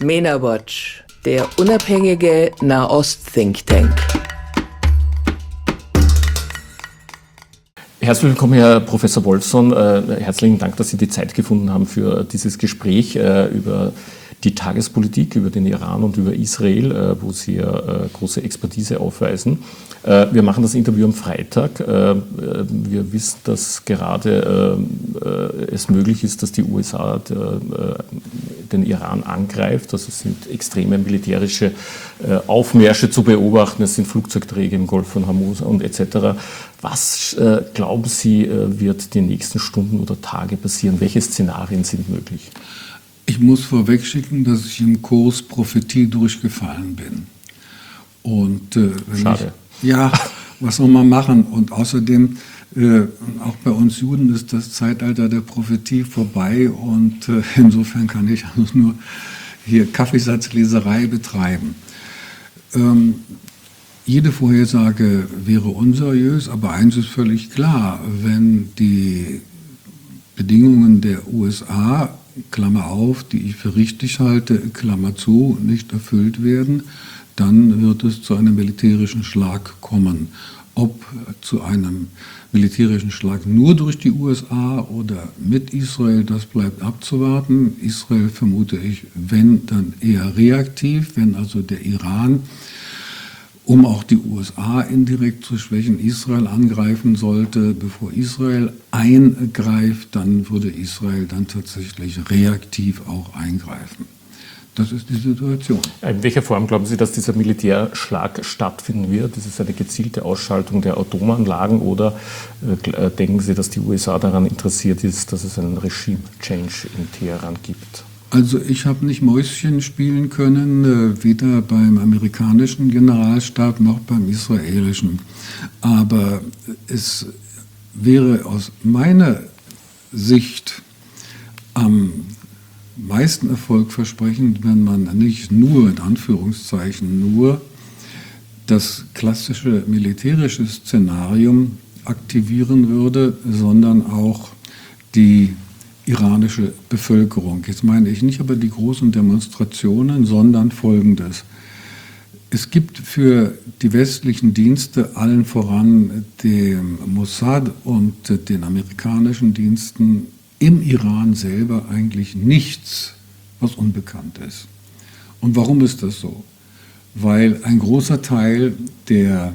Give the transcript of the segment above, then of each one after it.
MENA Watch, der unabhängige Nahost-Think Tank. Herzlich willkommen, Herr Professor Wolfson. Herzlichen Dank, dass Sie die Zeit gefunden haben für dieses Gespräch über die Tagespolitik, über den Iran und über Israel, wo Sie große Expertise aufweisen. Wir machen das Interview am Freitag. Wir wissen, dass gerade es möglich ist, dass die USA den Iran angreift. Also es sind extreme militärische Aufmärsche zu beobachten. Es sind Flugzeugträger im Golf von Hormuz und etc. Was glauben Sie, wird die nächsten Stunden oder Tage passieren? Welche Szenarien sind möglich? Ich muss vorwegschicken, dass ich im Kurs Prophetie durchgefallen bin. Und schade. Was soll man machen? Und außerdem, auch bei uns Juden ist das Zeitalter der Prophetie vorbei und insofern kann ich also nur hier Kaffeesatzleserei betreiben. Jede Vorhersage wäre unseriös, aber eins ist völlig klar: Wenn die Bedingungen der USA, Klammer auf, die ich für richtig halte, Klammer zu, nicht erfüllt werden, dann wird es zu einem militärischen Schlag kommen. Ob zu einem militärischen Schlag nur durch die USA oder mit Israel, das bleibt abzuwarten. Israel vermute ich, wenn, dann eher reaktiv, wenn also der Iran, um auch die USA indirekt zu schwächen, Israel angreifen sollte. Bevor Israel eingreift, dann würde Israel dann tatsächlich reaktiv auch eingreifen. Das ist die Situation. In welcher Form glauben Sie, dass dieser Militärschlag stattfinden wird? Ist es eine gezielte Ausschaltung der Atomanlagen oder denken Sie, dass die USA daran interessiert ist, dass es einen Regime-Change in Teheran gibt? Also ich habe nicht Mäuschen spielen können, weder beim amerikanischen Generalstab noch beim israelischen. Aber es wäre aus meiner Sicht am meisten erfolgversprechend, wenn man nicht nur, in Anführungszeichen, nur das klassische militärische Szenarium aktivieren würde, sondern auch die iranische Bevölkerung. Jetzt meine ich nicht aber die großen Demonstrationen, sondern Folgendes. Es gibt für die westlichen Dienste, allen voran dem Mossad und den amerikanischen Diensten, im Iran selber eigentlich nichts, was unbekannt ist. Und warum ist das so? Weil ein großer Teil der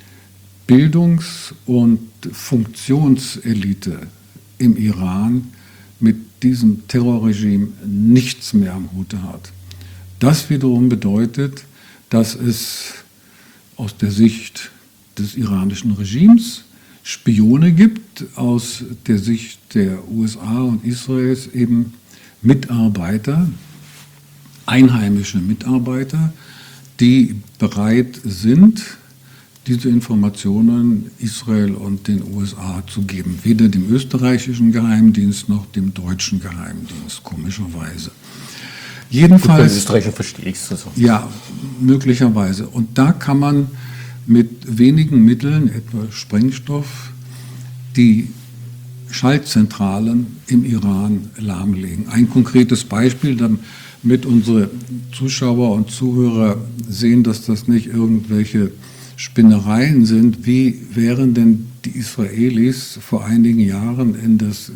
Bildungs- und Funktionselite im Iran mit diesem Terrorregime nichts mehr am Hute hat. Das wiederum bedeutet, dass es aus der Sicht des iranischen Regimes Spione gibt, aus der Sicht der USA und Israels eben Mitarbeiter, einheimische Mitarbeiter, die bereit sind, diese Informationen Israel und den USA zu geben. Weder dem österreichischen Geheimdienst noch dem deutschen Geheimdienst, komischerweise. Jedenfalls. Bei Österreicher verstehe ich es so. Ja, möglicherweise. Und da kann man mit wenigen Mitteln, etwa Sprengstoff, die Schaltzentralen im Iran lahmlegen. Ein konkretes Beispiel, damit unsere Zuschauer und Zuhörer sehen, dass das nicht irgendwelche Spinnereien sind. Wie wären denn die Israelis vor einigen Jahren in das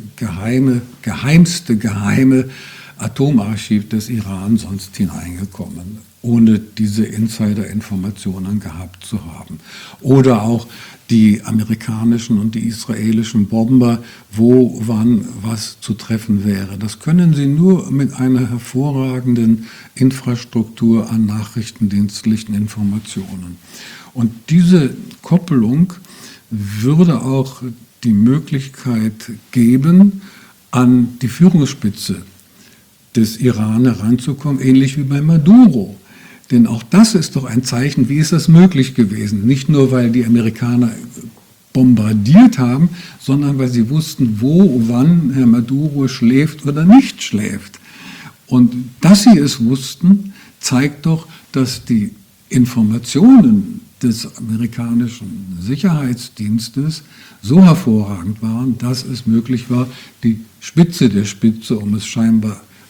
geheimste geheime Atomarchiv des Iran sonst hineingekommen, ohne diese Insider-Informationen gehabt zu haben? Oder auch die amerikanischen und die israelischen Bomber, wo, wann, was zu treffen wäre. Das können sie nur mit einer hervorragenden Infrastruktur an nachrichtendienstlichen Informationen. Und diese Koppelung würde auch die Möglichkeit geben, an die Führungsspitze des Iran heranzukommen, ähnlich wie bei Maduro. Denn auch das ist doch ein Zeichen, wie ist das möglich gewesen? Nicht nur, weil die Amerikaner bombardiert haben, sondern weil sie wussten, wo, wann Herr Maduro schläft oder nicht schläft. Und dass sie es wussten, zeigt doch, dass die Informationen des amerikanischen Sicherheitsdienstes so hervorragend waren, dass es möglich war, die Spitze der Spitze, um es scheinbar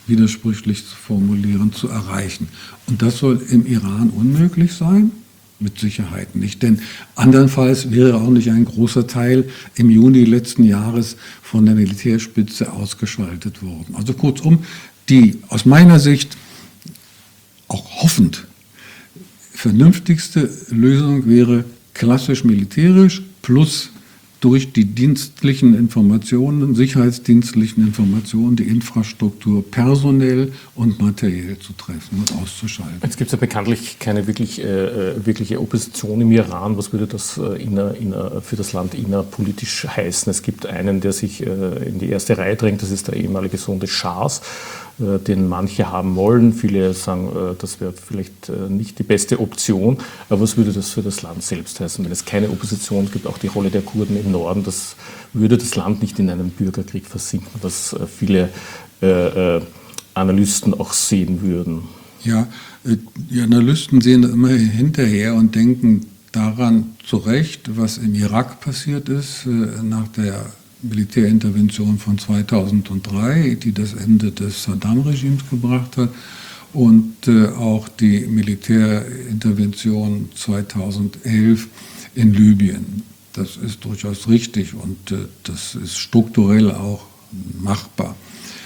widersprüchlich zu formulieren, zu erreichen. Und das soll im Iran unmöglich sein? Mit Sicherheit nicht, denn andernfalls wäre auch nicht ein großer Teil im Juni letzten Jahres von der Militärspitze ausgeschaltet worden. Also kurzum, die aus meiner Sicht auch hoffend vernünftigste Lösung wäre klassisch militärisch plus durch die dienstlichen Informationen, sicherheitsdienstlichen Informationen, die Infrastruktur personell und materiell zu treffen und auszuschalten. Jetzt gibt es ja bekanntlich keine wirkliche Opposition im Iran. Was würde das für das Land innerpolitisch heißen? Es gibt einen, der sich in die erste Reihe drängt, das ist der ehemalige Sohn des Schahs, den manche haben wollen. Viele sagen, das wäre vielleicht nicht die beste Option. Aber was würde das für das Land selbst heißen? Wenn es keine Opposition gibt, auch die Rolle der Kurden im Norden, das würde das Land nicht in einen Bürgerkrieg versinken, was viele Analysten auch sehen würden. Ja, die Analysten sehen das immer hinterher und denken daran zurecht, was im Irak passiert ist nach der Militärintervention von 2003, die das Ende des Saddam-Regimes gebracht hat, und auch die Militärintervention 2011 in Libyen. Das ist durchaus richtig und das ist strukturell auch machbar.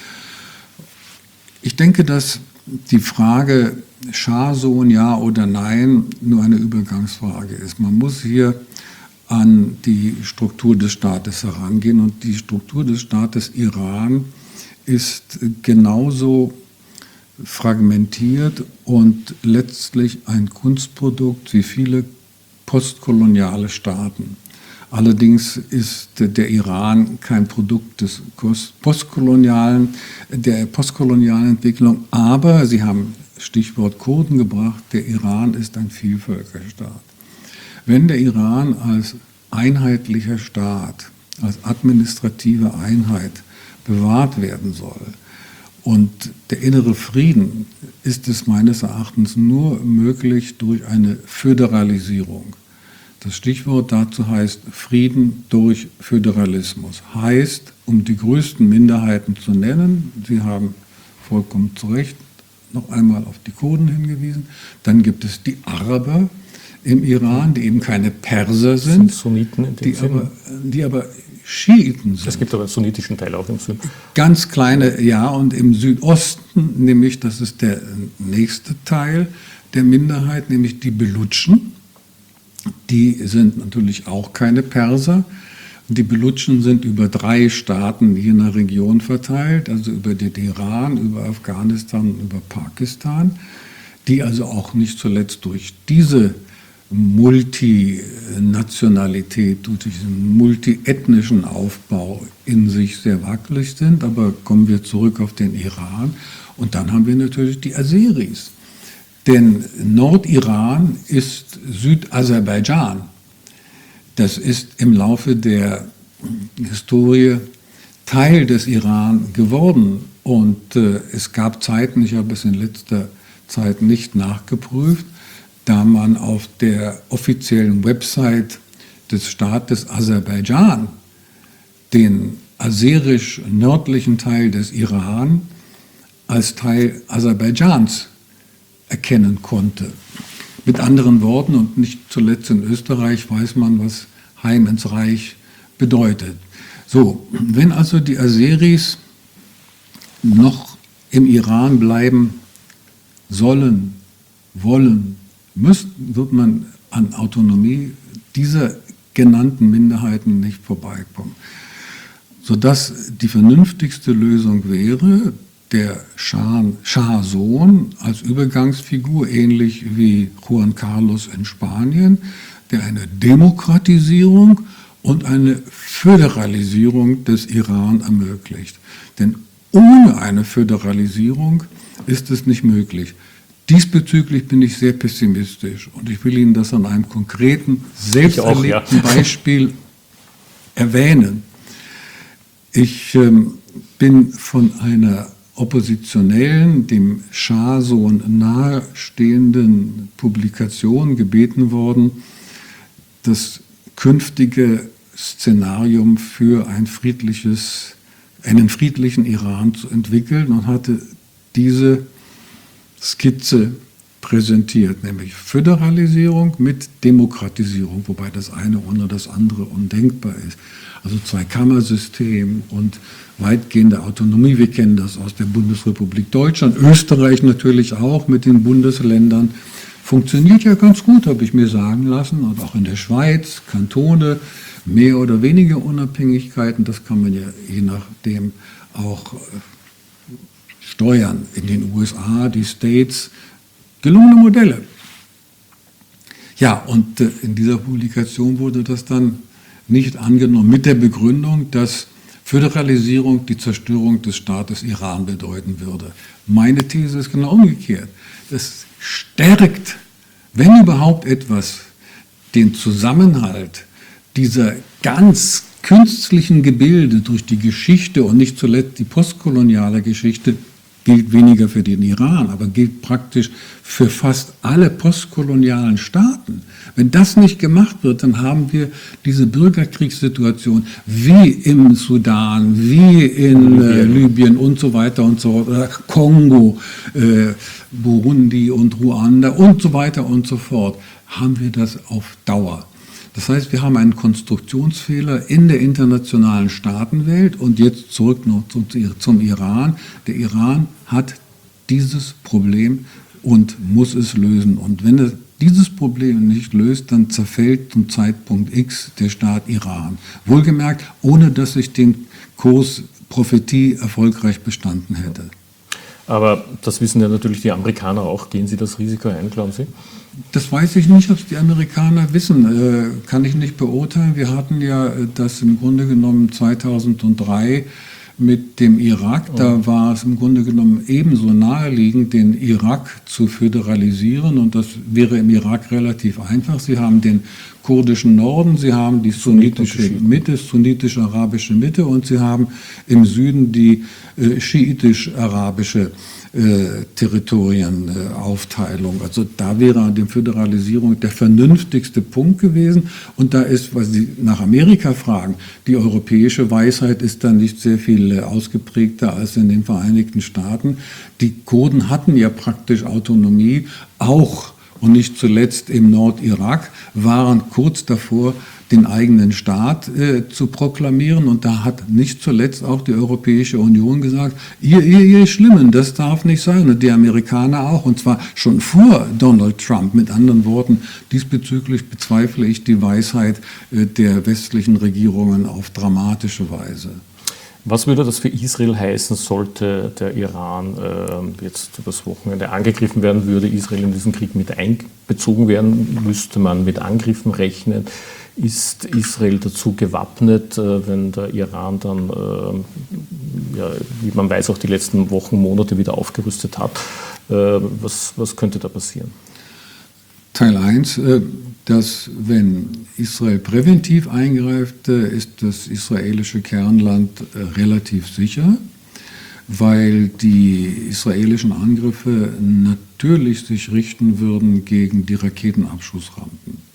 Ich denke, dass die Frage Schah-Sohn ja oder nein nur eine Übergangsfrage ist. Man muss hier an die Struktur des Staates herangehen. Und die Struktur des Staates Iran ist genauso fragmentiert und letztlich ein Kunstprodukt wie viele postkoloniale Staaten. Allerdings ist der Iran kein Produkt der postkolonialen Entwicklung, aber Sie haben Stichwort Kurden gebracht, der Iran ist ein Vielvölkerstaat. Wenn der Iran als einheitlicher Staat, als administrative Einheit bewahrt werden soll und der innere Frieden, ist es meines Erachtens nur möglich durch eine Föderalisierung. Das Stichwort dazu heißt Frieden durch Föderalismus. Heißt, um die größten Minderheiten zu nennen, Sie haben vollkommen zu Recht noch einmal auf die Kurden hingewiesen, dann gibt es die Araber im Iran, die eben keine Perser sind, Sunniten in dem Sinne. Die aber Schiiten sind. Es gibt aber einen sunnitischen Teil auch im Süden. Ganz kleine, ja, und im Südosten, nämlich, das ist der nächste Teil der Minderheit, nämlich die Belutschen. Die sind natürlich auch keine Perser. Die Belutschen sind über 3 Staaten je nach Region verteilt, also über den Iran, über Afghanistan und über Pakistan, die also auch nicht zuletzt durch diese Multinationalität, durch diesen multiethnischen Aufbau in sich sehr wackelig sind. Aber kommen wir zurück auf den Iran. Und dann haben wir natürlich die Aseris. Denn Nordiran ist Südaserbaidschan. Das ist im Laufe der Historie Teil des Iran geworden. Und es gab Zeiten, ich habe es in letzter Zeit nicht nachgeprüft, da man auf der offiziellen Website des Staates Aserbaidschan den aserisch-nördlichen Teil des Iran als Teil Aserbaidschans erkennen konnte. Mit anderen Worten, und nicht zuletzt in Österreich weiß man, was Heim ins Reich bedeutet. So, wenn also die Aseris noch im Iran bleiben sollen, wollen, müssen, wird man an Autonomie dieser genannten Minderheiten nicht vorbeikommen. Sodass die vernünftigste Lösung wäre, der Schah-Sohn als Übergangsfigur, ähnlich wie Juan Carlos in Spanien, der eine Demokratisierung und eine Föderalisierung des Iran ermöglicht. Denn ohne eine Föderalisierung ist es nicht möglich. Diesbezüglich bin ich sehr pessimistisch und ich will Ihnen das an einem konkreten, selbst erlebten Beispiel erwähnen. Ich bin von einer oppositionellen, dem Schah-Sohn nahestehenden Publikation gebeten worden, das künftige Szenarium für einen friedlichen Iran zu entwickeln und hatte diese Skizze präsentiert, nämlich Föderalisierung mit Demokratisierung, wobei das eine ohne das andere undenkbar ist. Also Zweikammersystem und weitgehende Autonomie. Wir kennen das aus der Bundesrepublik Deutschland, Österreich natürlich auch mit den Bundesländern. Funktioniert ja ganz gut, habe ich mir sagen lassen. Und auch in der Schweiz, Kantone, mehr oder weniger Unabhängigkeiten, das kann man ja je nachdem auch steuern. In den USA, die States, gelungene Modelle. Ja, und in dieser Publikation wurde das dann nicht angenommen, mit der Begründung, dass Föderalisierung die Zerstörung des Staates Iran bedeuten würde. Meine These ist genau umgekehrt. Das stärkt, wenn überhaupt etwas, den Zusammenhalt dieser ganz künstlichen Gebilde durch die Geschichte und nicht zuletzt die postkoloniale Geschichte. Gilt weniger für den Iran, aber gilt praktisch für fast alle postkolonialen Staaten. Wenn das nicht gemacht wird, dann haben wir diese Bürgerkriegssituation wie im Sudan, wie in Libyen und so weiter und so fort, Kongo, Burundi und Ruanda und so weiter und so fort, haben wir das auf Dauer. Das heißt, wir haben einen Konstruktionsfehler in der internationalen Staatenwelt und jetzt zurück noch zum Iran. Der Iran hat dieses Problem und muss es lösen. Und wenn er dieses Problem nicht löst, dann zerfällt zum Zeitpunkt X der Staat Iran. Wohlgemerkt, ohne dass ich den Kurs Prophetie erfolgreich bestanden hätte. Aber das wissen ja natürlich die Amerikaner auch. Gehen Sie das Risiko ein, glauben Sie? Das weiß ich nicht, ob es die Amerikaner wissen. Kann ich nicht beurteilen. Wir hatten ja das im Grunde genommen 2003 mit dem Irak. Da war es im Grunde genommen ebenso naheliegend, den Irak zu föderalisieren. Und das wäre im Irak relativ einfach. Sie haben den kurdischen Norden, Sie haben die sunnitische Mitte, sunnitisch-arabische Mitte und Sie haben im Süden die schiitisch-arabische Territorienaufteilung. Also da wäre die Föderalisierung der vernünftigste Punkt gewesen. Und da ist, was Sie nach Amerika fragen, die europäische Weisheit ist da nicht sehr viel ausgeprägter als in den Vereinigten Staaten. Die Kurden hatten ja praktisch Autonomie, auch und nicht zuletzt im Nordirak, waren kurz davor, den eigenen Staat zu proklamieren. Und da hat nicht zuletzt auch die Europäische Union gesagt, ihr Schlimmen, das darf nicht sein. Und die Amerikaner auch, und zwar schon vor Donald Trump. Mit anderen Worten, diesbezüglich bezweifle ich die Weisheit der westlichen Regierungen auf dramatische Weise. Was würde das für Israel heißen, sollte der Iran jetzt übers Wochenende angegriffen werden, würde Israel in diesen Krieg mit einbezogen werden? Müsste man mit Angriffen rechnen? Ist Israel dazu gewappnet, wenn der Iran dann, wie man weiß, auch die letzten Wochen, Monate wieder aufgerüstet hat? Was könnte da passieren? Teil 1, dass wenn Israel präventiv eingreift, ist das israelische Kernland relativ sicher, weil die israelischen Angriffe natürlich sich richten würden gegen die Raketenabschussrampen.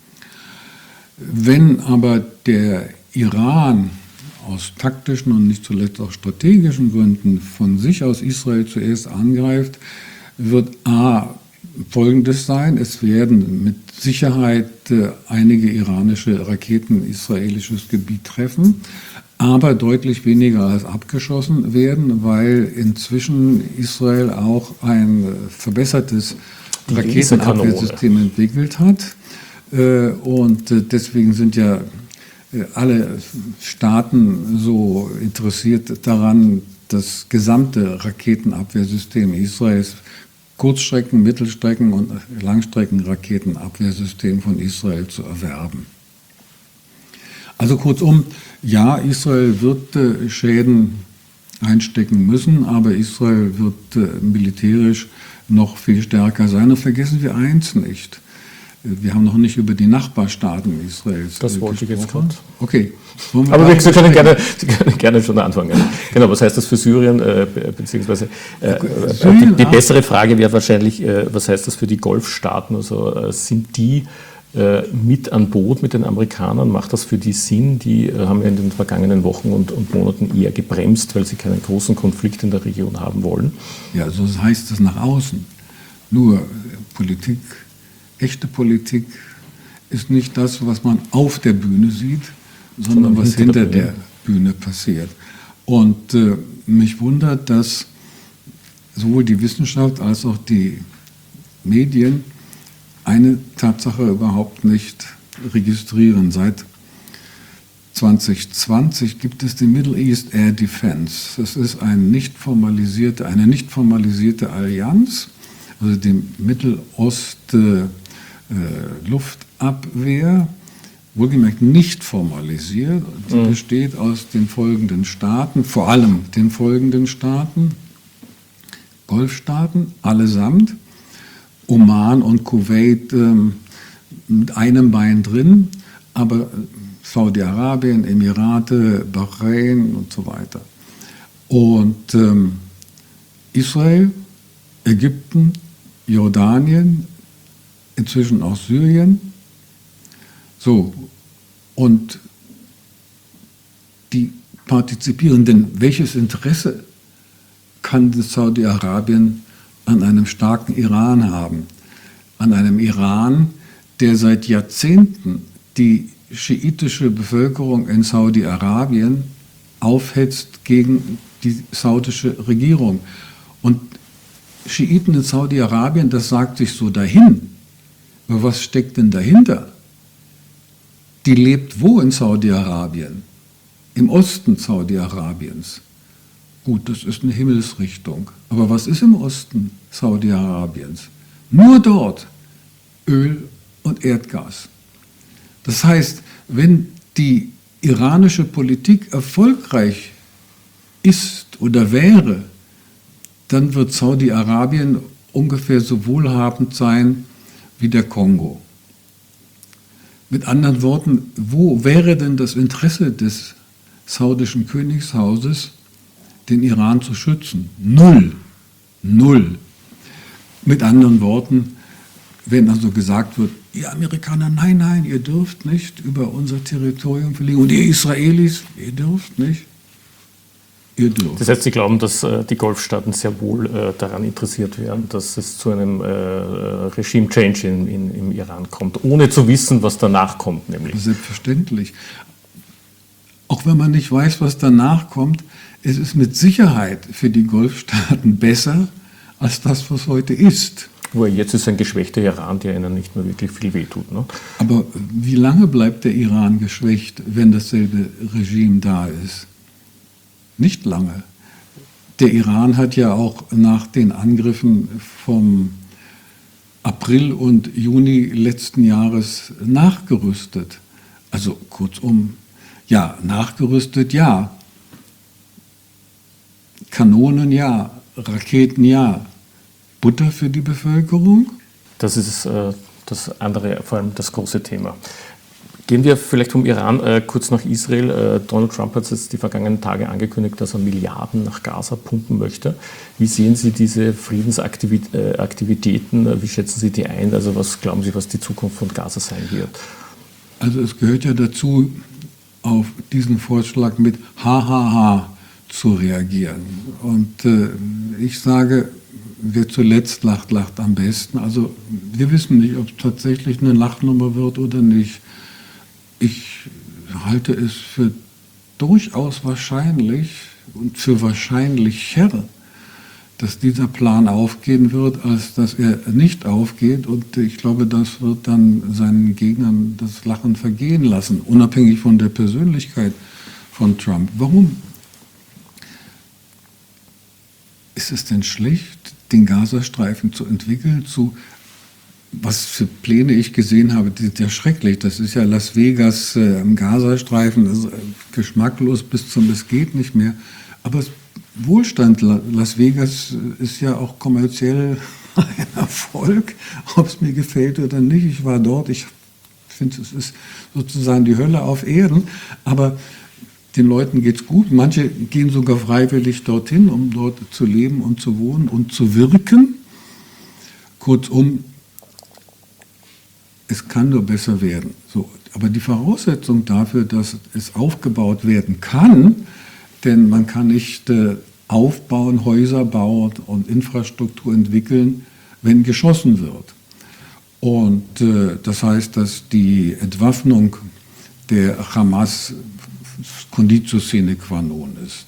Wenn aber der Iran aus taktischen und nicht zuletzt auch strategischen Gründen von sich aus Israel zuerst angreift, wird Folgendes sein: Es werden mit Sicherheit einige iranische Raketen israelisches Gebiet treffen, aber deutlich weniger als abgeschossen werden, weil inzwischen Israel auch ein verbessertes Raketenabwehrsystem entwickelt hat. Und deswegen sind ja alle Staaten so interessiert daran, das gesamte Raketenabwehrsystem Israels, Kurzstrecken-, Mittelstrecken- und Langstrecken-Raketenabwehrsystem von Israel zu erwerben. Also kurzum, ja, Israel wird Schäden einstecken müssen, aber Israel wird militärisch noch viel stärker sein. Und vergessen wir eins nicht: Wir haben noch nicht über die Nachbarstaaten Israels gesprochen. Das wollte ich jetzt gerade. Okay. Aber Sie können gerne schon anfangen. Genau, was heißt das für Syrien? Beziehungsweise die bessere Frage wäre wahrscheinlich, was heißt das für die Golfstaaten? Also sind die mit an Boot mit den Amerikanern? Macht das für die Sinn? Die haben ja in den vergangenen Wochen und Monaten eher gebremst, weil sie keinen großen Konflikt in der Region haben wollen. Ja, so heißt es nach außen. Nur Politik, echte Politik ist nicht das, was man auf der Bühne sieht, sondern was hinter der Bühne passiert. Und mich wundert, dass sowohl die Wissenschaft als auch die Medien eine Tatsache überhaupt nicht registrieren. Seit 2020 gibt es die Middle East Air Defense. Das ist eine nicht formalisierte Allianz, also die Mittelost Luftabwehr, wohlgemerkt nicht formalisiert. Die besteht aus den folgenden Staaten, vor allem den folgenden Staaten, Golfstaaten allesamt, Oman und Kuwait mit einem Bein drin, aber Saudi-Arabien, Emirate, Bahrain und so weiter. Und Israel, Ägypten, Jordanien, inzwischen auch Syrien. So, und die Partizipierenden, welches Interesse kann Saudi-Arabien an einem starken Iran haben? An einem Iran, der seit Jahrzehnten die schiitische Bevölkerung in Saudi-Arabien aufhetzt gegen die saudische Regierung. Und Schiiten in Saudi-Arabien, das sagt sich so dahin. Aber was steckt denn dahinter? Die lebt wo in Saudi-Arabien? Im Osten Saudi-Arabiens. Gut, das ist eine Himmelsrichtung. Aber was ist im Osten Saudi-Arabiens? Nur dort Öl und Erdgas. Das heißt, wenn die iranische Politik erfolgreich ist oder wäre, dann wird Saudi-Arabien ungefähr so wohlhabend sein wie der Kongo. Mit anderen Worten, wo wäre denn das Interesse des saudischen Königshauses, den Iran zu schützen? Null. Null. Mit anderen Worten, wenn also gesagt wird, ihr Amerikaner, nein, nein, ihr dürft nicht über unser Territorium fliegen und ihr Israelis, ihr dürft nicht. Ihr dürft. Das heißt, Sie glauben, dass die Golfstaaten sehr wohl daran interessiert wären, dass es zu einem Regime-Change im Iran kommt, ohne zu wissen, was danach kommt, nämlich. Selbstverständlich. Auch wenn man nicht weiß, was danach kommt, es ist mit Sicherheit für die Golfstaaten besser als das, was heute ist. Wo jetzt ist ein geschwächter Iran, der ihnen nicht mehr wirklich viel wehtut. Ne? Aber wie lange bleibt der Iran geschwächt, wenn dasselbe Regime da ist? Nicht lange. Der Iran hat ja auch nach den Angriffen vom April und Juni letzten Jahres nachgerüstet. Also kurzum, ja, nachgerüstet, ja. Kanonen, ja. Raketen, ja. Butter für die Bevölkerung? Das ist das andere, vor allem das große Thema. Gehen wir vielleicht vom Iran kurz nach Israel. Donald Trump hat jetzt die vergangenen Tage angekündigt, dass er Milliarden nach Gaza pumpen möchte. Wie sehen Sie diese Friedensaktivitäten? Wie schätzen Sie die ein? Also was glauben Sie, was die Zukunft von Gaza sein wird? Also es gehört ja dazu, auf diesen Vorschlag mit HHH zu reagieren. Und ich sage, wer zuletzt lacht, lacht am besten. Also wir wissen nicht, ob es tatsächlich eine Lachnummer wird oder nicht. Ich halte es für durchaus wahrscheinlich und für wahrscheinlicher, dass dieser Plan aufgehen wird, als dass er nicht aufgeht. Und ich glaube, das wird dann seinen Gegnern das Lachen vergehen lassen, unabhängig von der Persönlichkeit von Trump. Warum ist es denn schlecht, den Gazastreifen zu entwickeln, was für Pläne ich gesehen habe, die sind ja schrecklich. Das ist ja Las Vegas am Gazastreifen, also geschmacklos bis zum es geht nicht mehr. Aber Wohlstand, Las Vegas ist ja auch kommerziell ein Erfolg, ob es mir gefällt oder nicht. Ich war dort, ich finde, es ist sozusagen die Hölle auf Erden, aber den Leuten geht's gut. Manche gehen sogar freiwillig dorthin, um dort zu leben und zu wohnen und zu wirken. Kurzum, es kann nur besser werden. So, aber die Voraussetzung dafür, dass es aufgebaut werden kann, denn man kann nicht aufbauen, Häuser bauen und Infrastruktur entwickeln, wenn geschossen wird. Und das heißt, dass die Entwaffnung der Hamas Conditio sine qua non ist.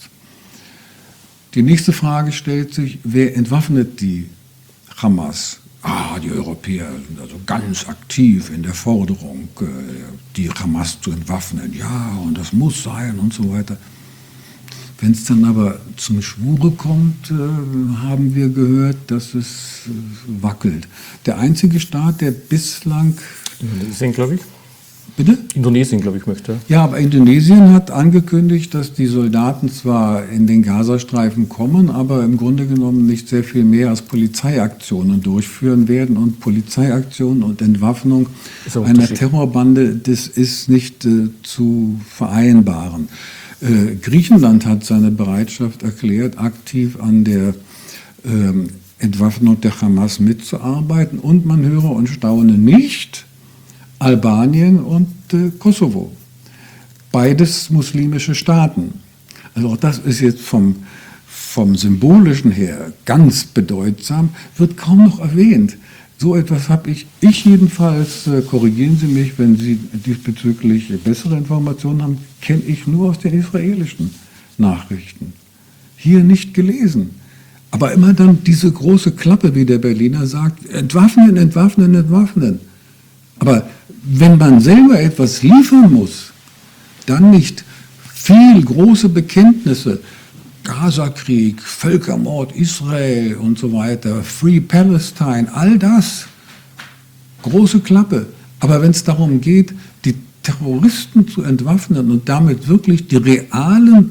Die nächste Frage stellt sich, wer entwaffnet die Hamas? Die Europäer sind also ganz aktiv in der Forderung, die Hamas zu entwaffnen. Ja, und das muss sein und so weiter. Wenn es dann aber zum Schwure kommt, haben wir gehört, dass es wackelt. Der einzige Staat, der bislang... Indonesien, glaube ich. Bitte? Indonesien, glaube ich, möchte. Ja, aber Indonesien hat angekündigt, dass die Soldaten zwar in den Gazastreifen kommen, aber im Grunde genommen nicht sehr viel mehr als Polizeiaktionen durchführen werden. Und Polizeiaktionen und Entwaffnung einer Terrorbande, das ist nicht zu vereinbaren. Griechenland hat seine Bereitschaft erklärt, aktiv an der Entwaffnung der Hamas mitzuarbeiten. Und man höre und staune nicht, Albanien und Kosovo. Beides muslimische Staaten. Also auch das ist jetzt vom Symbolischen her ganz bedeutsam, wird kaum noch erwähnt. So etwas habe ich jedenfalls, korrigieren Sie mich, wenn Sie diesbezüglich bessere Informationen haben, kenne ich nur aus den israelischen Nachrichten. Hier nicht gelesen. Aber immer dann diese große Klappe, wie der Berliner sagt, entwaffnen, entwaffnen, entwaffnen. Aber wenn man selber etwas liefern muss, dann nicht viel große Bekenntnisse, Gazakrieg, Völkermord, Israel und so weiter, Free Palestine, all das, große Klappe. Aber wenn es darum geht, die Terroristen zu entwaffnen und damit wirklich die realen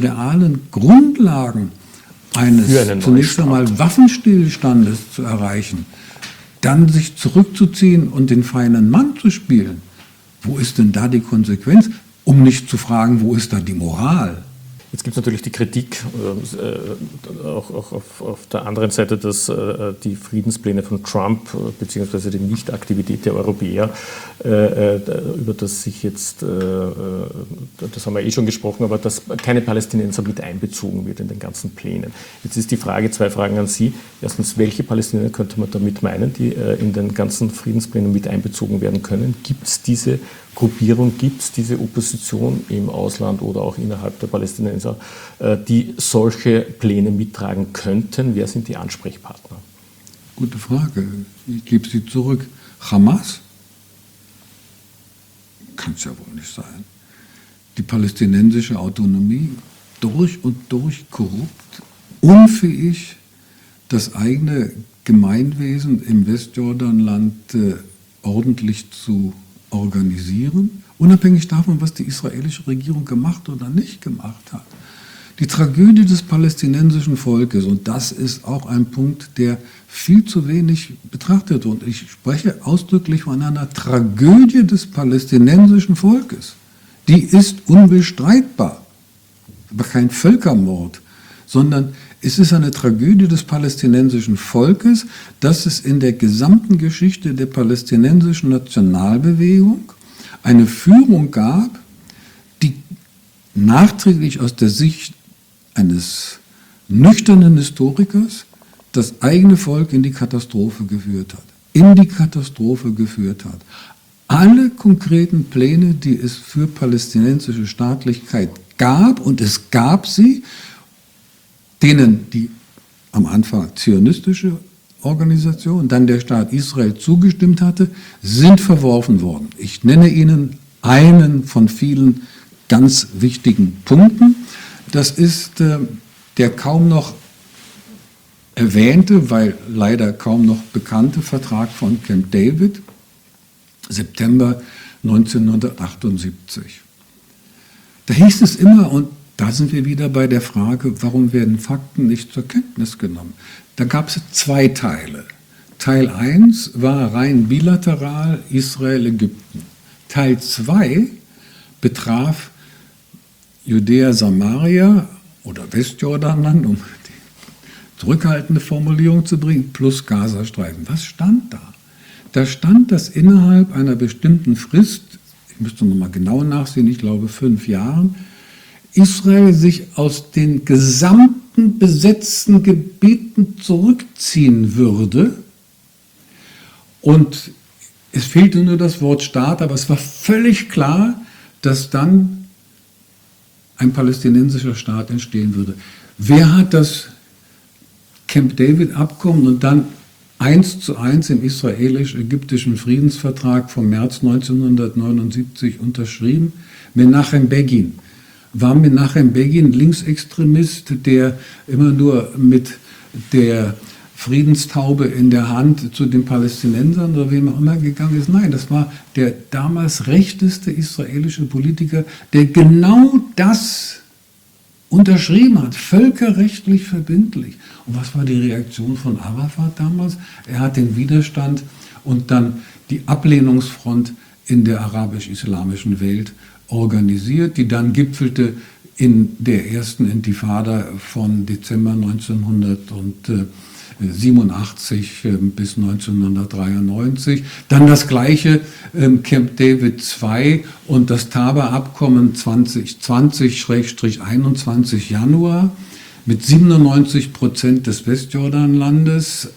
Grundlagen eines zunächst einmal Waffenstillstandes zu erreichen, dann sich zurückzuziehen und den feinen Mann zu spielen, wo ist denn da die Konsequenz? Um nicht zu fragen, wo ist da die Moral? Jetzt gibt es natürlich die Kritik, auch auf der anderen Seite, dass die Friedenspläne von Trump bzw. die Nichtaktivität der Europäer, über das sich jetzt, das haben wir eh schon gesprochen, aber dass keine Palästinenser mit einbezogen wird in den ganzen Plänen. Jetzt ist die Frage, zwei Fragen an Sie. Erstens, welche Palästinenser könnte man damit meinen, die in den ganzen Friedensplänen mit einbezogen werden können? Gibt es diese Gruppierung, gibt es diese Opposition im Ausland oder auch innerhalb der Palästinenser, die solche Pläne mittragen könnten? Wer sind die Ansprechpartner? Gute Frage. Ich gebe sie zurück. Hamas? Kann es ja wohl nicht sein. Die palästinensische Autonomie, durch und durch korrupt, unfähig, das eigene Gemeinwesen im Westjordanland ordentlich zu organisieren, unabhängig davon, was die israelische Regierung gemacht oder nicht gemacht hat. Die Tragödie des palästinensischen Volkes, und das ist auch ein Punkt, der viel zu wenig betrachtet wird, und ich spreche ausdrücklich von einer Tragödie des palästinensischen Volkes. Die ist unbestreitbar, aber kein Völkermord, sondern es ist eine Tragödie des palästinensischen Volkes, dass es in der gesamten Geschichte der palästinensischen Nationalbewegung eine Führung gab, die nachträglich aus der Sicht eines nüchternen Historikers das eigene Volk in die Katastrophe geführt hat. Alle konkreten Pläne, die es für palästinensische Staatlichkeit gab, und es gab sie, denen die am Anfang zionistische Organisation, dann der Staat Israel zugestimmt hatte, sind verworfen worden. Ich nenne Ihnen einen von vielen ganz wichtigen Punkten. Das ist der kaum noch erwähnte, weil leider kaum noch bekannte Vertrag von Camp David, September 1978. Da hieß es immer, und da sind wir wieder bei der Frage, warum werden Fakten nicht zur Kenntnis genommen? Da gab es zwei Teile. Teil 1 war rein bilateral Israel-Ägypten. Teil 2 betraf Judäa-Samaria oder Westjordanland, um die zurückhaltende Formulierung zu bringen, plus Gazastreifen. Was stand da? Da stand, dass innerhalb einer bestimmten Frist, ich müsste nochmal genau nachsehen, ich glaube 5 Jahren, Israel sich aus den gesamten besetzten Gebieten zurückziehen würde. Und es fehlte nur das Wort Staat, aber es war völlig klar, dass dann ein palästinensischer Staat entstehen würde. Wer hat das Camp David-Abkommen und dann 1:1 im israelisch-ägyptischen Friedensvertrag vom März 1979 unterschrieben? Menachem Begin. War Menachem Begin Linksextremist, der immer nur mit der Friedenstaube in der Hand zu den Palästinensern oder wem auch immer gegangen ist? Nein, das war der damals rechteste israelische Politiker, der genau das unterschrieben hat, völkerrechtlich verbindlich. Und was war die Reaktion von Arafat damals? Er hat den Widerstand und dann die Ablehnungsfront in der arabisch-islamischen Welt organisiert, die dann gipfelte in der ersten Intifada von Dezember 1987 bis 1993. Dann das gleiche Camp David II und das Taba-Abkommen 2020-21 Januar mit 97% des Westjordanlandes,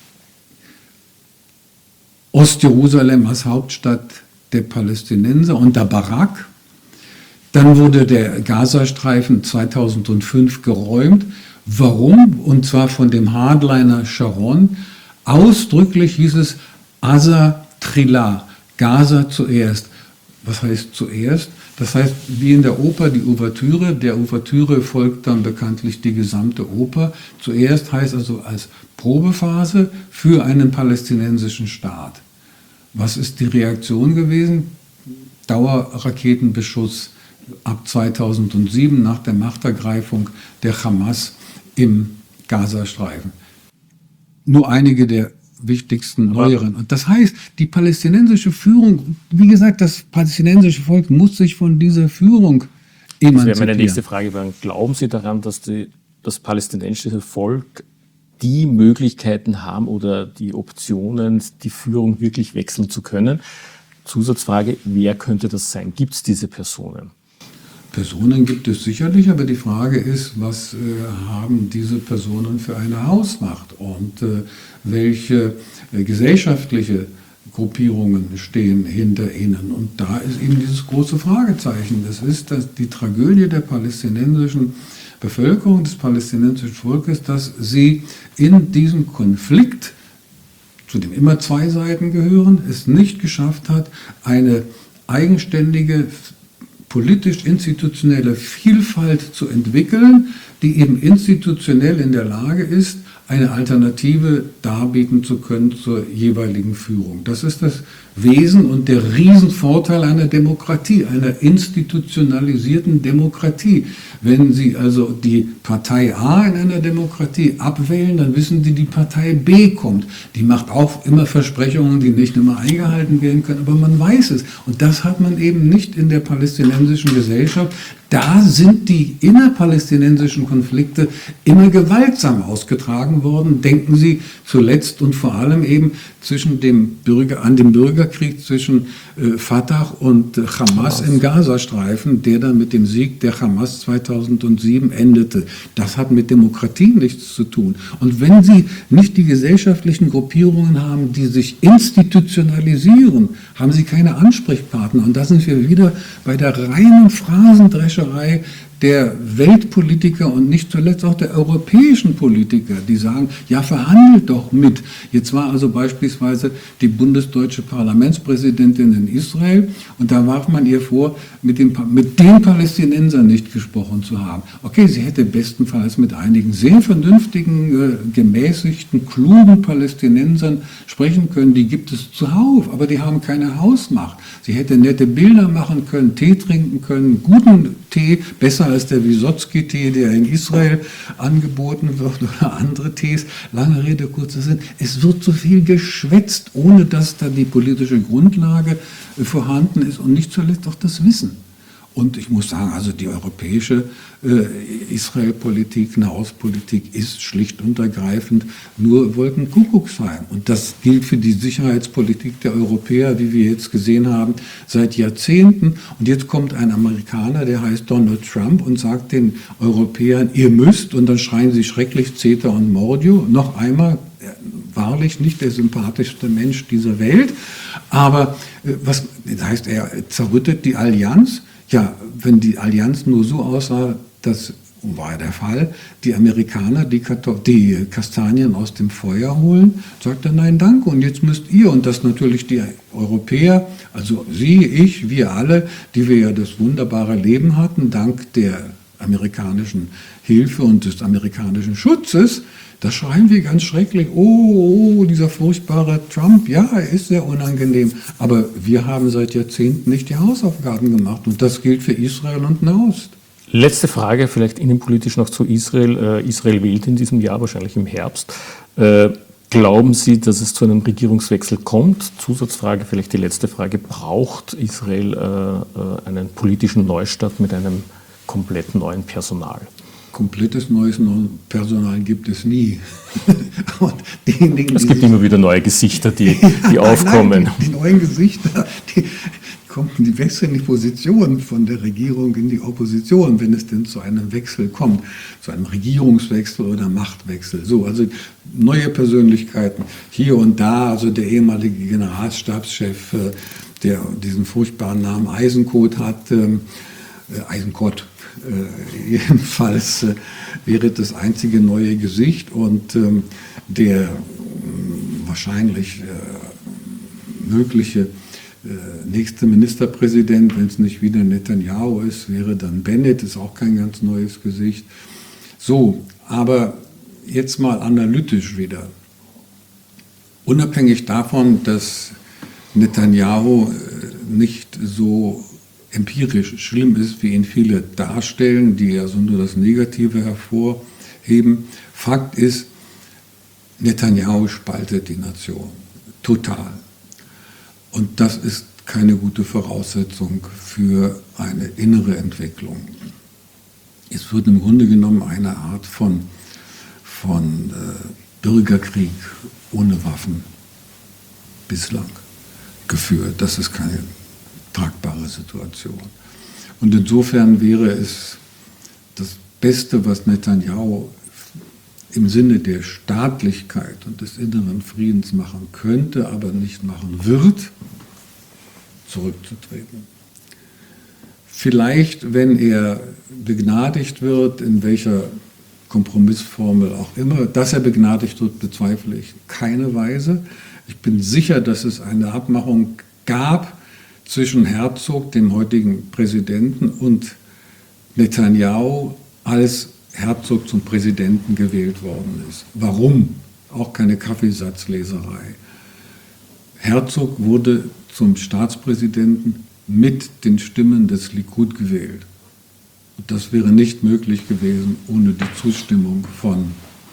Ostjerusalem als Hauptstadt der Palästinenser unter Barak. Dann wurde der Gazastreifen 2005 geräumt. Warum? Und zwar von dem Hardliner Sharon. Ausdrücklich hieß es Gaza Trillah, Gaza zuerst. Was heißt zuerst? Das heißt, wie in der Oper die Ouvertüre. Der Ouvertüre folgt dann bekanntlich die gesamte Oper. Zuerst heißt also als Probephase für einen palästinensischen Staat. Was ist die Reaktion gewesen? Dauerraketenbeschuss ab 2007 nach der Machtergreifung der Hamas im Gazastreifen. Nur einige der wichtigsten neueren. Und das heißt, die palästinensische Führung, wie gesagt, das palästinensische Volk muss sich von dieser Führung emanzipieren. Das wäre meine nächste Frage. Glauben Sie daran, dass das palästinensische Volk die Möglichkeiten haben oder die Optionen, die Führung wirklich wechseln zu können? Zusatzfrage, wer könnte das sein? Gibt es diese Personen? Personen gibt es sicherlich, aber die Frage ist, was haben diese Personen für eine Hausmacht und welche gesellschaftliche Gruppierungen stehen hinter ihnen. Und da ist eben dieses große Fragezeichen. Das ist die Tragödie der palästinensischen Bevölkerung, des palästinensischen Volkes, dass sie in diesem Konflikt, zu dem immer zwei Seiten gehören, es nicht geschafft hat, eine eigenständige politisch-institutionelle Vielfalt zu entwickeln, die eben institutionell in der Lage ist, eine Alternative darbieten zu können zur jeweiligen Führung. Das ist das Wesen und der Riesenvorteil einer Demokratie, einer institutionalisierten Demokratie. Wenn Sie also die Partei A in einer Demokratie abwählen, dann wissen Sie, die Partei B kommt. Die macht auch immer Versprechungen, die nicht immer eingehalten werden können, aber man weiß es. Und das hat man eben nicht in der palästinensischen Gesellschaft. Da sind die innerpalästinensischen Konflikte immer gewaltsam ausgetragen worden. Denken Sie zuletzt und vor allem eben an den Bürgerkrieg zwischen Fatah und Hamas im Gazastreifen, der dann mit dem Sieg der Hamas 2007 endete. Das hat mit Demokratie nichts zu tun. Und wenn Sie nicht die gesellschaftlichen Gruppierungen haben, die sich institutionalisieren, haben Sie keine Ansprechpartner. Und da sind wir wieder bei der reinen Phrasendrescherei der Weltpolitiker und nicht zuletzt auch der europäischen Politiker, die sagen, ja, verhandelt doch mit. Jetzt war also beispielsweise die bundesdeutsche Parlamentspräsidentin in Israel und da warf man ihr vor, mit den Palästinensern nicht gesprochen zu haben. Okay, sie hätte bestenfalls mit einigen sehr vernünftigen, gemäßigten, klugen Palästinensern sprechen können. Die gibt es zuhauf, aber die haben keine Hausmacht. Sie hätte nette Bilder machen können, Tee trinken können, guten Tee, besser als der Wysotsky-Tee, der in Israel angeboten wird, oder andere Tees. Lange Rede, kurzer Sinn. Es wird so viel geschwätzt, ohne dass da die politische Grundlage vorhanden ist und nicht zuletzt auch das Wissen. Und ich muss sagen, also die europäische Israel-Politik, Nahostpolitik ist schlicht und ergreifend nur Wolkenkuckucksheim. Und das gilt für die Sicherheitspolitik der Europäer, wie wir jetzt gesehen haben, seit Jahrzehnten. Und jetzt kommt ein Amerikaner, der heißt Donald Trump und sagt den Europäern, ihr müsst, und dann schreien sie schrecklich CETA und Mordio. Noch einmal, wahrlich nicht der sympathischste Mensch dieser Welt. Aber was das heißt, er zerrüttet die Allianz. Ja, wenn die Allianz nur so aussah, das war der Fall, die Amerikaner die Kastanien aus dem Feuer holen, sagt er nein, danke, und jetzt müsst ihr, und das natürlich die Europäer, also Sie, ich, wir alle, die wir ja das wunderbare Leben hatten, dank der amerikanischen Hilfe und des amerikanischen Schutzes, da schreien wir ganz schrecklich, oh, dieser furchtbare Trump, ja, er ist sehr unangenehm. Aber wir haben seit Jahrzehnten nicht die Hausaufgaben gemacht. Und das gilt für Israel und Nahost. Letzte Frage, vielleicht innenpolitisch noch zu Israel. Israel wählt in diesem Jahr, wahrscheinlich im Herbst. Glauben Sie, dass es zu einem Regierungswechsel kommt? Zusatzfrage, vielleicht die letzte Frage. Braucht Israel einen politischen Neustart mit einem komplett neuen Personal? Komplettes neues Personal gibt es nie. Und diejenigen, es gibt immer wieder neue Gesichter, die aufkommen. Nein, die neuen Gesichter, die wechseln die Position von der Regierung in die Opposition, wenn es denn zu einem Wechsel kommt, zu einem Regierungswechsel oder Machtwechsel. So, also neue Persönlichkeiten hier und da, also der ehemalige Generalstabschef, der diesen furchtbaren Namen Eisenkot hat, Eisenkot. Jedenfalls wäre das einzige neue Gesicht, und der wahrscheinlich mögliche nächste Ministerpräsident, wenn es nicht wieder Netanyahu ist, wäre dann Bennett, ist auch kein ganz neues Gesicht. So, aber jetzt mal analytisch wieder. Unabhängig davon, dass Netanyahu nicht so empirisch schlimm ist, wie ihn viele darstellen, die also nur das Negative hervorheben. Fakt ist, Netanyahu spaltet die Nation total. Und das ist keine gute Voraussetzung für eine innere Entwicklung. Es wird im Grunde genommen eine Art von Bürgerkrieg ohne Waffen bislang geführt. Das ist keine tragbare Situation. Und insofern wäre es das Beste, was Netanyahu im Sinne der Staatlichkeit und des inneren Friedens machen könnte, aber nicht machen wird, zurückzutreten. Vielleicht, wenn er begnadigt wird, in welcher Kompromissformel auch immer, dass er begnadigt wird, bezweifle ich keine Weise. Ich bin sicher, dass es eine Abmachung gab zwischen Herzog, dem heutigen Präsidenten, und Netanyahu, als Herzog zum Präsidenten gewählt worden ist. Warum? Auch keine Kaffeesatzleserei. Herzog wurde zum Staatspräsidenten mit den Stimmen des Likud gewählt. Und das wäre nicht möglich gewesen ohne die Zustimmung von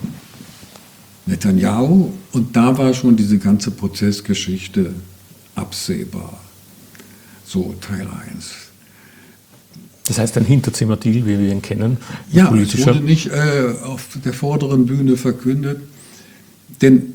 Netanyahu. Und da war schon diese ganze Prozessgeschichte absehbar. So, Teil 1. Das heißt, ein Hinterzimmer-Deal, wie wir ihn kennen. Ja, es wurde nicht auf der vorderen Bühne verkündet. Denn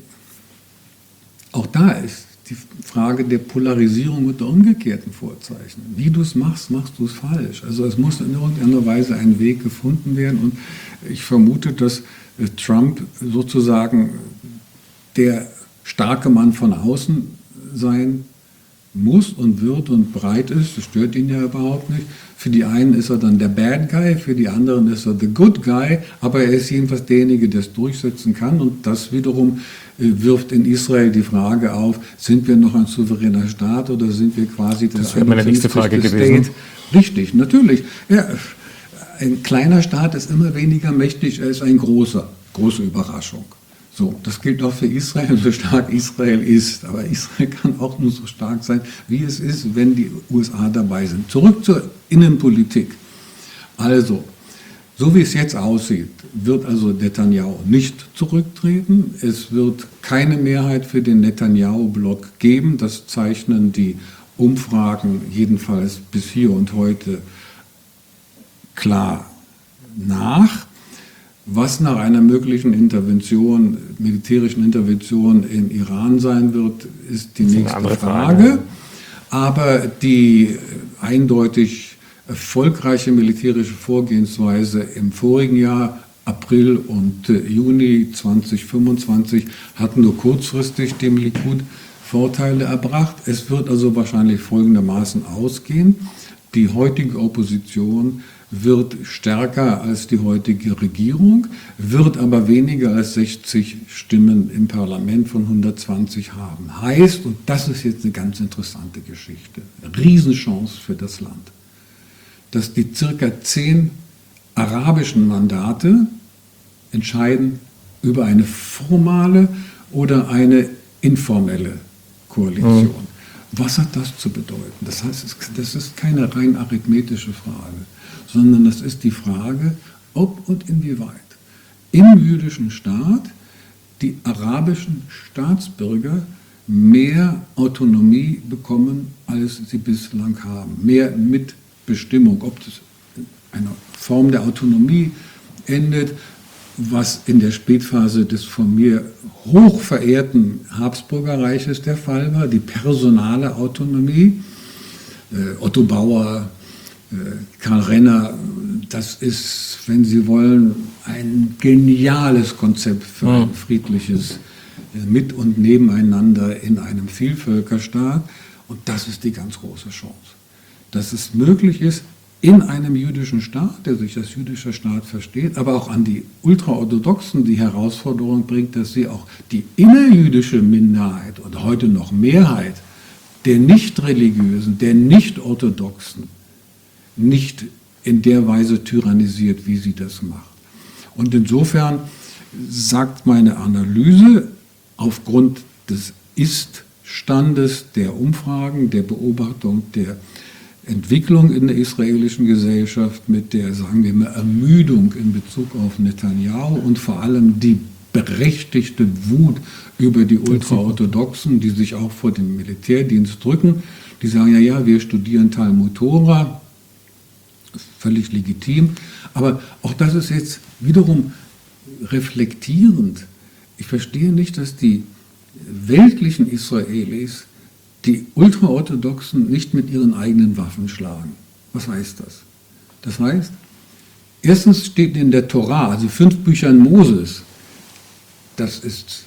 auch da ist die Frage der Polarisierung mit der umgekehrten Vorzeichen. Wie du es machst, machst du es falsch. Also es muss in irgendeiner Weise ein Weg gefunden werden. Und ich vermute, dass Trump sozusagen der starke Mann von außen sein muss und wird und bereit ist, das stört ihn ja überhaupt nicht. Für die einen ist er dann der Bad Guy, für die anderen ist er the Good Guy, aber er ist jedenfalls derjenige, der es durchsetzen kann, und das wiederum wirft in Israel die Frage auf, sind wir noch ein souveräner Staat oder sind wir quasi das wäre meine nächste Frage gewesen. Richtig, natürlich. Ja, ein kleiner Staat ist immer weniger mächtig als ein große Überraschung. So, das gilt auch für Israel, so stark Israel ist. Aber Israel kann auch nur so stark sein, wie es ist, wenn die USA dabei sind. Zurück zur Innenpolitik. Also, so wie es jetzt aussieht, wird also Netanyahu nicht zurücktreten. Es wird keine Mehrheit für den Netanyahu-Block geben. Das zeichnen die Umfragen jedenfalls bis hier und heute klar nach. Was nach einer möglichen Intervention, militärischen Intervention im Iran sein wird, ist die nächste Frage. Aber die eindeutig erfolgreiche militärische Vorgehensweise im vorigen Jahr, April und Juni 2025, hat nur kurzfristig dem Likud Vorteile erbracht. Es wird also wahrscheinlich folgendermaßen ausgehen. Die heutige Opposition wird stärker als die heutige Regierung, wird aber weniger als 60 Stimmen im Parlament von 120 haben. Heißt, und das ist jetzt eine ganz interessante Geschichte, Riesenchance für das Land, dass die circa 10 arabischen Mandate entscheiden über eine formale oder eine informelle Koalition. Was hat das zu bedeuten? Das heißt, das ist keine rein arithmetische Frage, sondern das ist die Frage, ob und inwieweit im jüdischen Staat die arabischen Staatsbürger mehr Autonomie bekommen, als sie bislang haben. Mehr Mitbestimmung, ob das eine Form der Autonomie endet, was in der Spätphase des von mir hoch verehrten Habsburgerreiches der Fall war, die personale Autonomie. Otto Bauer, Karl Renner, das ist, wenn Sie wollen, ein geniales Konzept für ein friedliches Mit- und Nebeneinander in einem Vielvölkerstaat. Und das ist die ganz große Chance, dass es möglich ist, in einem jüdischen Staat, der sich als jüdischer Staat versteht, aber auch an die Ultraorthodoxen die Herausforderung bringt, dass sie auch die innerjüdische Minderheit und heute noch Mehrheit der Nicht-Religiösen, der Nicht-Orthodoxen nicht in der Weise tyrannisiert, wie sie das macht. Und insofern sagt meine Analyse aufgrund des Ist-Standes der Umfragen, der Beobachtung der Entwicklung in der israelischen Gesellschaft mit der, sagen wir mal, Ermüdung in Bezug auf Netanyahu und vor allem die berechtigte Wut über die Ultraorthodoxen, die sich auch vor dem Militärdienst drücken, die sagen, ja, wir studieren Talmud Tora, völlig legitim, aber auch das ist jetzt wiederum reflektierend. Ich verstehe nicht, dass die weltlichen Israelis die Ultraorthodoxen nicht mit ihren eigenen Waffen schlagen. Was heißt das? Das heißt, erstens steht in der Torah, also 5 Büchern Moses, das ist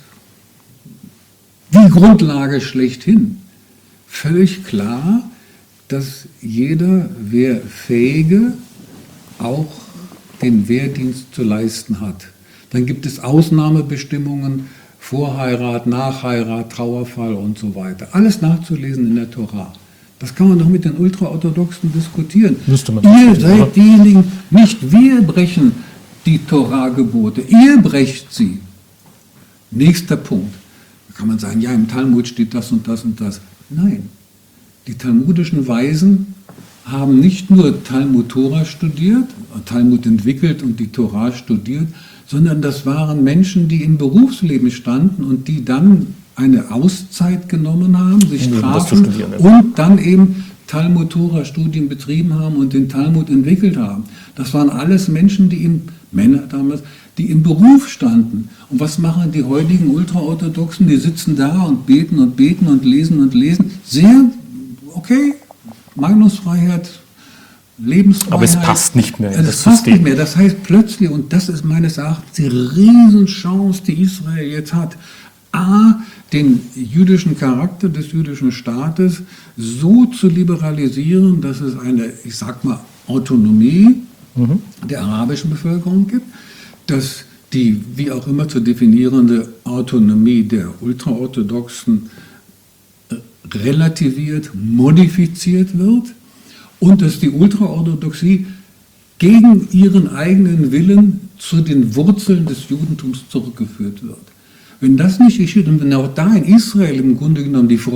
die Grundlage schlechthin, völlig klar, dass jeder Wehrfähige auch den Wehrdienst zu leisten hat. Dann gibt es Ausnahmebestimmungen, Vorheirat, Nachheirat, Trauerfall und so weiter. Alles nachzulesen in der Torah. Das kann man doch mit den Ultraorthodoxen diskutieren. Ihr seid diejenigen, nicht wir brechen die Torah-Gebote, ihr brecht sie. Nächster Punkt. Da kann man sagen, ja, im Talmud steht das und das und das. Nein, die talmudischen Weisen haben nicht nur Talmud Tora studiert, Talmud entwickelt und die Torah studiert, sondern das waren Menschen, die im Berufsleben standen und die dann eine Auszeit genommen haben, sich trafen und dann eben Talmud Tora Studien betrieben haben und den Talmud entwickelt haben. Das waren alles Menschen, Männer damals, die im Beruf standen. Und was machen die heutigen Ultraorthodoxen? Die sitzen da und beten und beten und lesen und lesen. Sehr, okay, Meinungsfreiheit, Lebensfreiheit. Aber es passt nicht mehr in das System. Passt nicht mehr. Das heißt plötzlich, und das ist meines Erachtens die Riesenchance, die Israel jetzt hat, A, den jüdischen Charakter des jüdischen Staates so zu liberalisieren, dass es eine, ich sag mal, Autonomie der arabischen Bevölkerung gibt, dass die, wie auch immer zu definierende Autonomie der Ultraorthodoxen relativiert, modifiziert wird und dass die Ultraorthodoxie gegen ihren eigenen Willen zu den Wurzeln des Judentums zurückgeführt wird. Wenn das nicht geschieht und wenn auch da in Israel im Grunde genommen die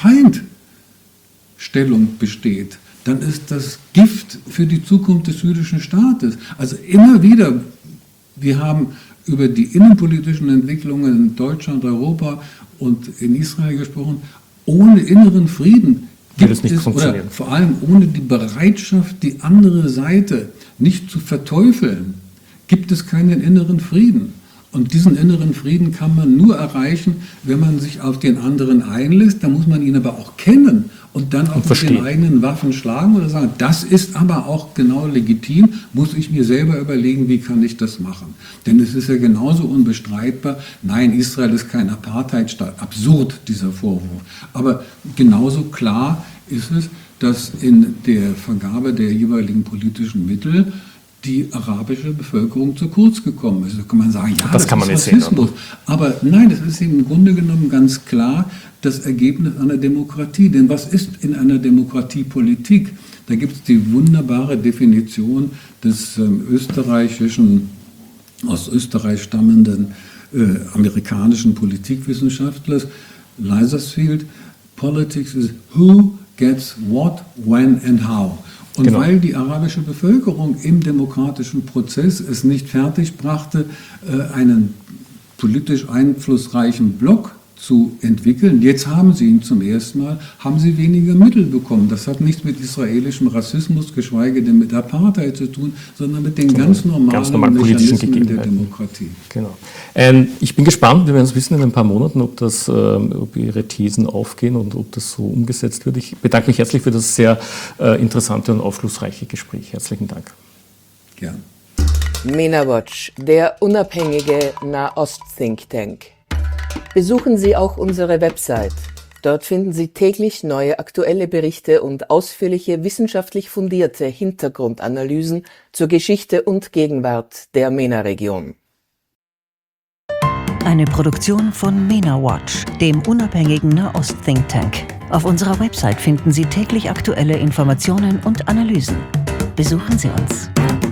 Freund-Feind-Stellung besteht, dann ist das Gift für die Zukunft des jüdischen Staates. Also immer wieder, wir haben über die innenpolitischen Entwicklungen in Deutschland, Europa und in Israel gesprochen, ohne inneren Frieden würde es nicht funktionieren. Oder vor allem ohne die Bereitschaft, die andere Seite nicht zu verteufeln, gibt es keinen inneren Frieden. Und diesen inneren Frieden kann man nur erreichen, wenn man sich auf den anderen einlässt. Da muss man ihn aber auch kennen und dann auch mit den eigenen Waffen schlagen oder sagen, das ist aber auch genau legitim, muss ich mir selber überlegen, wie kann ich das machen. Denn es ist ja genauso unbestreitbar, nein, Israel ist kein Apartheidstaat, absurd dieser Vorwurf. Aber genauso klar ist es, dass in der Vergabe der jeweiligen politischen Mittel die arabische Bevölkerung zu kurz gekommen ist. Da kann man sagen, ja, das kann man ist Rassismus. Aber nein, das ist im Grunde genommen ganz klar das Ergebnis einer Demokratie. Denn was ist in einer Demokratie Politik? Da gibt es die wunderbare Definition des aus Österreich stammenden amerikanischen Politikwissenschaftlers Leitersfield. Politics is who gets what, when and how. Und genau. Weil die arabische Bevölkerung im demokratischen Prozess es nicht fertigbrachte, einen politisch einflussreichen Block zu entwickeln, jetzt haben sie ihn zum ersten Mal, haben sie weniger Mittel bekommen. Das hat nichts mit israelischem Rassismus, geschweige denn mit Apartheid zu tun, sondern mit den ganz normalen Mechanismen der Demokratie. Genau. Ich bin gespannt, wir werden es wissen in ein paar Monaten, ob Ihre Thesen aufgehen und ob das so umgesetzt wird. Ich bedanke mich herzlich für das sehr interessante und aufschlussreiche Gespräch. Herzlichen Dank. Gern. MENA Watch, der unabhängige Nahost-Think Tank. Besuchen Sie auch unsere Website. Dort finden Sie täglich neue aktuelle Berichte und ausführliche wissenschaftlich fundierte Hintergrundanalysen zur Geschichte und Gegenwart der MENA-Region. Eine Produktion von MENA Watch, dem unabhängigen Nahost-Think Tank. Auf unserer Website finden Sie täglich aktuelle Informationen und Analysen. Besuchen Sie uns.